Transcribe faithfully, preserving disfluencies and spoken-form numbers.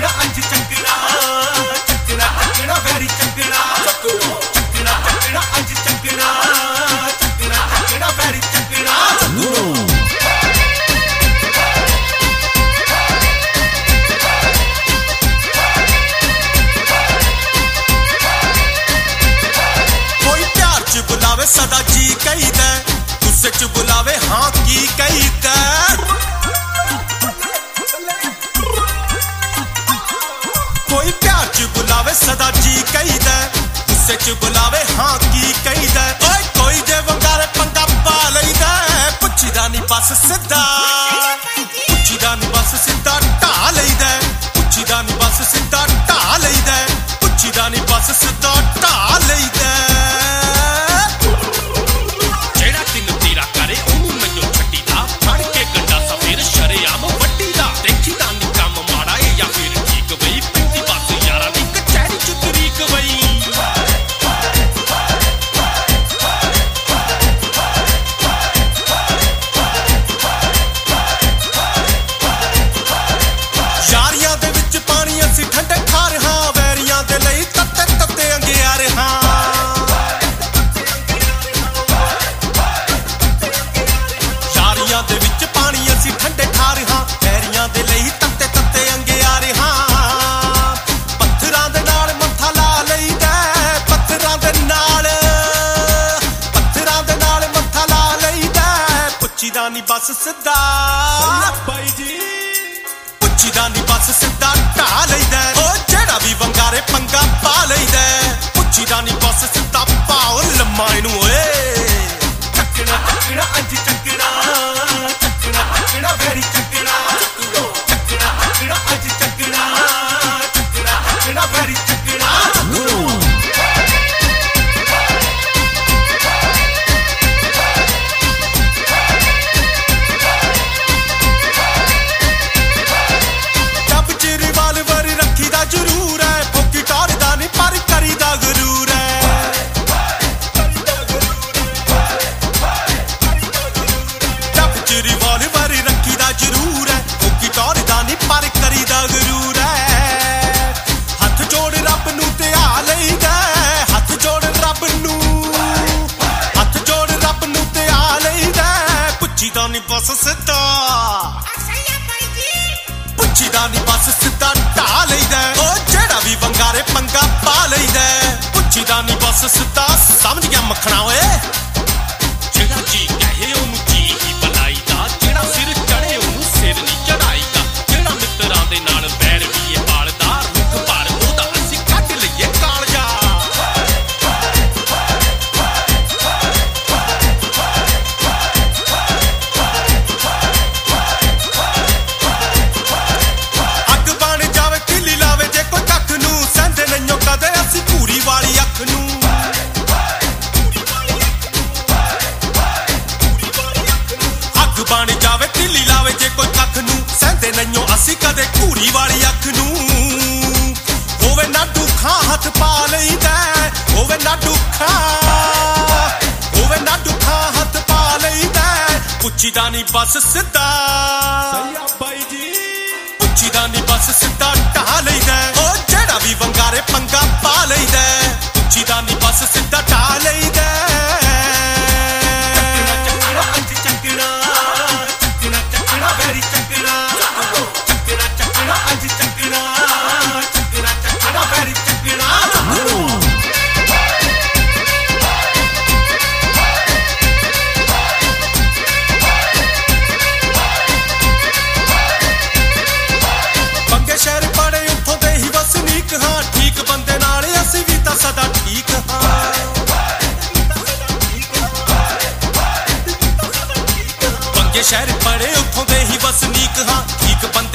ਚੱਕਣਾ ਅੰਜ ਚੱਕਣਾ ਚੱਕਣਾ ਚੱਕਣਾ ਵੈਰੀ ਚੱਕਣਾ ਚੱਕਣਾ ਚੱਕਣਾ ਅੰਜ ਚੱਕਣਾ ਚੱਕਣਾ ਚੱਕਣਾ ਵੈਰੀ ਚੱਕਣਾ ਕੋਈ ਪਿਆਰ ਚ ਬੁਲਾਵੇ ਸਦਾ ਜੀ ਕਹੀਦਾ ਗੁੱਸੇ ਚ ਬੁਲਾਵੇ ਹਾਂ ਕੀ ਕਹੀਦਾ ਕੋਈ ਪਿਆਰ ਚ ਬੁਲਾਵੇ ਸਦਾ ਜੀ ਕਹੀਦਾ ਗੁੱਸੇ ਚ ਬੁਲਾਵੇ ਹਾਂ ਕੀ ਕਹੀਦਾ ਓਏ ਕੋਈ ਜੇ ਵੰਗਾਰੇ ਪੰਗਾ ਪਾ ਲਈਦਾ ਪੁੱਛੀਦਾ ਨਹੀਂ ਬਸ ਸਿੱਧਾ ਪੁੱਛੀਦਾ ਨਹੀਂ ਬਸ ਸਿੱਧਾ ਢਾ ਲਈਦਾ ਪੁੱਛੀਦਾ ਨਹੀਂ ਬਸ ਸਿੱਧਾ ਢਾ ਲਈਦਾ ਪੁੱਛੀਦਾ ਨਹੀਂ ਬਸ ਸਿੱਧਾ ਢਾ ਲਈਦਾ ਜਿਹੜਾ ਤੈਨੂੰ ਤੇਰਾ ਕਰੇ ਉਹਨੂੰ ਮੈਨੂੰ ਛੱਡੀ ਦਾ ਫੜ ਕੇ ਗੰਡਾ ਸਫੇਰ ਸ਼ਰੇਆਮ ਵੱਡੀ ਦਾ ਦੇਖੀ ਦਾ ਨਹੀਂ ਕੰਮ ਮਾੜਾ ਏ ਜਾਂ ਫਿਰ ਠੀਕ ਬਈ ਪੈਂਦੀ ਬਸ ਯਾਰਾਂ ਦੀ ਕਚਹਿਰੀ ਚ ਤਰੀਕ ਬਈ ਯਾਰੀਆਂ ਦੇ ਵਿੱਚ ਪਾਣੀ ਅਸੀਂ ਠੰਡੇ ਖਾ ਰਹਾ ਵੈਰੀਆਂ ਦੇ ਲਈ ਤੱਤੇ ਤੱਤੇ ਅੰਗਿਆ ਰਹਾ ਯਾਰੀਆਂ ਦੇ ਵਿੱਚ ਪਾਣੀ ਅਸੀਂ ਠੰਡੇ ਖਾ ਰਹਾ ਵੈਰੀਆਂ ਦੇ ਲਈ ਤੱਤੇ ਤੱਤੇ ਅੰਗਿਆ ਰਹਾ ਪੱਥਰਾਂ ਦੇ ਨਾਲ ਮੱਥਾ ਲਾ ਲਈਦਾ ਪੱਥਰਾਂ ਦੇ ਨਾਲ ਪੱਥਰਾਂ ਦੇ ਨਾਲ ਮੱਥਾ ਲਾ ਲਈਦਾ ਪੁੱਛੀਦਾ ਨਹੀਂ ਬਸ ਸਿੱਧਾ ਬਾਈ ਜੀ ਪੁੱਛੀਦਾ ਨਹੀਂ ਬਸ ਸਿੱਧਾ ਢਾ ਲਈਦਾ ਓ ਜਿਹੜਾ ਵੀ ਵੰਗਾਰੇ ਪੰਗਾ ਪਾ ਲਈਦਾ ਪੁੱਛੀਦਾ ਨਹੀਂ ਬਸ ਸਿੱਧਾ ਪਾਓ ਲੰਮਾ ਇਹਨੂੰ ਓਏ ਚੱਕਣਾ ਚੱਕਣਾ ਅੰਜ ਚੱਕਣਾ ਚੱਕਣਾ ਚੱਕਣਾ ਵੈਰੀ ਚੱਕਣਾ ਚੱਕਣਾ ਚੱਕਣਾ ਅੰਜ ਚੱਕਣਾ ਚੱਕਣਾ ਚੱਕਣਾ ਵੈਰੀ ਚੱਕਣਾ ਟੱਬ ਚ ਰਿਵਾਲਵਰ ਰੱਖੀਦਾ ਜ਼ਰੂਰ ਐ ਫੋਕੀ ਟਾਰਦਾ ਨਹੀਂ ਪਰ ਕਰੀਦਾ ਗਰੂਰ ਐ ਟੱਬ ਚ ਰਿਵਾਲਵਰ ਰੱਖੀਦਾ ਜ਼ਰੂਰ ਐ ਫੋਕੀ ਟਾਰਦਾ ਨਹੀਂ ਪਰ ਕਰੀਦਾ ਗਰੂਰ ਐ ਹੱਥ ਜੋੜ ਰੱਬ ਨੂੰ ਤੇ ਆ ਲਈਦਾ ਹੱਥ ਜੋੜ ਰੱਬ ਨੂੰ ਹੱਥ ਜੋੜ ਰੱਬ ਨੂੰ ਤੇ ਆ ਲਈਦਾ ਪੁੱਛੀਦਾ ਨਹੀਂ ਬਸ ਸਿੱਧਾ ਪੁੱਛੀਦਾ ਨਹੀਂ ਬਸ ਸਿੱਧਾ ਢਾ ਲਈਦਾ ਓ ਜਿਹੜਾ ਵੀ ਵੰਗਾਰੇ ਪੰਗਾ ਪਾ ਲਈਦਾ ਪੁੱਛੀਦਾ ਨਹੀਂ ਬਸ ਸਿੱਧਾ ਸਮਝ ਗਿਆ ਮੱਖਣਾ ਓਏ ਜਿਹੜਾ ਜੀ ਕਹੇ ਉਹਨੂੰ ਜੀ ਹੀ ਬੁਲਾਈਦਾ ਜਿਹੜਾ ਸਿਰ ਚੜੇ ਉਹਨੂੰ ਸਿਰ ਨਹੀਂ ਚੜਾਈਦਾ ਜਿਹੜਾ ਮਿੱਤਰਾਂ ਦੇ ਨਾਲ ਬੈਰ ਵੀ ਇਹ ਪਾਲਦਾ ਰੁੱਖ ਪਰ ਉਹਦਾ ਅਸੀਂ ਕੱਢ ਲਈਏ ਕਾਲਜਾ ਅੱਗ ਬਣ ਜਾਵੇ ਕਿੱਲੀ ਲਾਵੇ ਜੇ ਕੋਈ ਕੱਖ ਨੂੰ ਸਹਿੰਦੇ ਨਹੀਂਓ ਕਦੇ ਅਸੀਂ ਭੂਰੀ ਵਾਲੀ ਅੱਖ ਨੂੰ ਅੱਗ ਬਣ ਜਾਵੇ ਕਿੱਲੀ ਲਾਵੇ ਜੇ ਕੋਈ ਕੱਖ ਨੂੰ ਸਹਿੰਦੇ ਨਹੀਂਓ ਅਸੀਂ ਕਦੇ ਘੂਰੀ ਵਾਲੀ ਅੱਖ ਨੂੰ ਹੋਵੇ ਨਾ ਦੁੱਖਾਂ ਹੱਥ ਪਾ ਲਈਦਾ ਹੋਵੇ ਨਾ ਦੁੱਖਾਂ ਹੋਵੇ ਨਾ ਦੁੱਖਾਂ ਹੱਥ ਪਾ ਲਈਦਾ ਪੁੱਛੀਦਾ ਨਹੀਂ ਬਸ ਸਿੱਧਾ ਸਹੀ ਆ ਬਾਈ ਜੀ ਪੁੱਛੀਦਾ ਨਹੀਂ ਬਸ ਸਿੱਧਾ ਢਾ ਲਈਦਾ ਓ ਜਿਹੜਾ ਵੀ ਵੰਗਾਰੇ ਪੰਗਾ ਪਾ ਲਈਦਾ ਪੁੱਛੀਦਾ ਨਹੀਂ ਬਸ ਸਿੱਧਾ ਢਾ ਲਈਦਾ ਚੱਕਣਾ ਅੰਜ ਚੱਕਣਾ ਚੱਕਣਾ ਚੱਕਣਾ ਵੈਰੀ ਚੱਕਣਾ ਚੱਕਣਾ ਚੱਕਣਾ ਅੰਜ ਚੱਕਣਾ ਚੱਕਣਾ ਚੱਕਣਾ ਵੈਰੀ ਚੱਕਣਾ ਬੰਗੇ ਸ਼ਹਿਰ ਪੜੇ ਉੱਥੋਂ ਦੇ ਹੀ ਵਸਨੀਕ ਹਾਂ ਠੀਕ ਬੰਦੇ ਨਾਲ ਅਸੀਂ ਵੀ ਤਾਂ ਸਦਾ ਠੀਕ ਹਾਂ ਬੰਗੇ ਸ਼ਹਿਰ ਪੜੇ ਉੱਥੋਂ ਦੇ ਹੀ ਵਸਨੀਕ ਹਾਂ ਠੀਕ ਬੰਦੇ